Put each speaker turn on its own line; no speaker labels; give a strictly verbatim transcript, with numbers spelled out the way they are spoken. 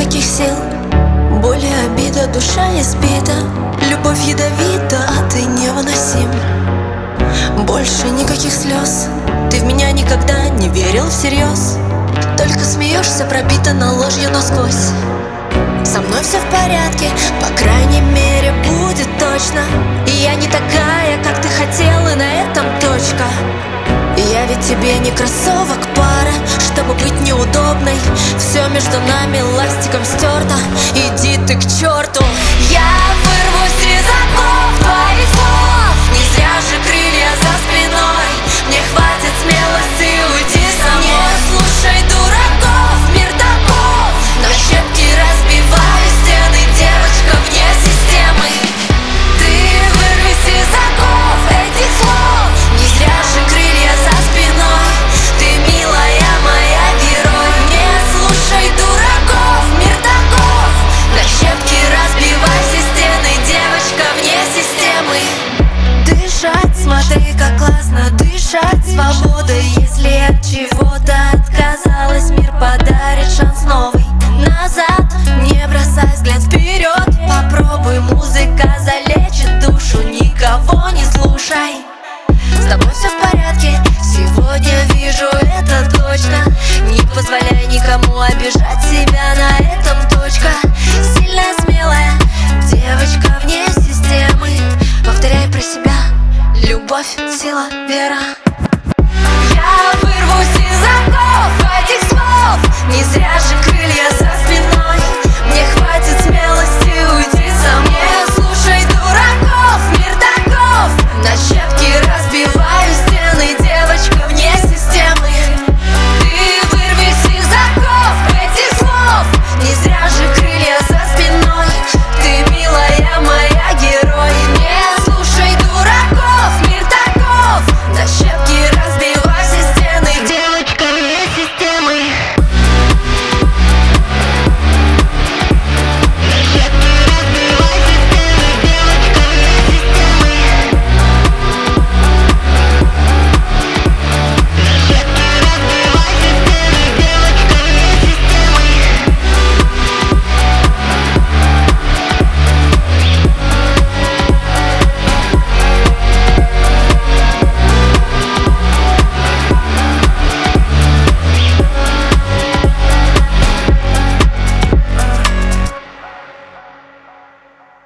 никаких сил, боль и обида, душа избита. Любовь ядовита, а ты невыносим. Больше никаких слез, ты в меня никогда не верил всерьез. Только смеешься, пропитана ложью насквозь. Со мной все в порядке, по крайней мере будет точно. И я не такая, как ты хотел, и на этом точка. Я ведь тебе не кроссовок пара, чтобы быть неудобной. Все между нами ластиком стерто. Иди ты к черту. Я вырвусь из оков твоих слов. Не зря же крылья за спиной. Мне хватит смелости уйти самой. Не слушай дураков, мир таков. На щепки разбиваю стены, девочка вне системы. Ты вырвись из оков этих слов. Не зря же крылья за спиной. Ты милая моя герой. Не слушай дураков, мир таков. На щепки разбивайся стены, девочка вне системы. Дышать, смотри, как классно дышать свободой. Если от чего-то отказалась, мир подарит шанс новый. Назад не бросай взгляд вперед. Попробуй, музыка залечит душу. Никого не слушай. С тобой все в порядке, сегодня вижу это точно. Не позволяй никому обижать себя, на этом точка. Сильная, смелая девочка вне системы. Повторяй про себя: любовь, сила, вера.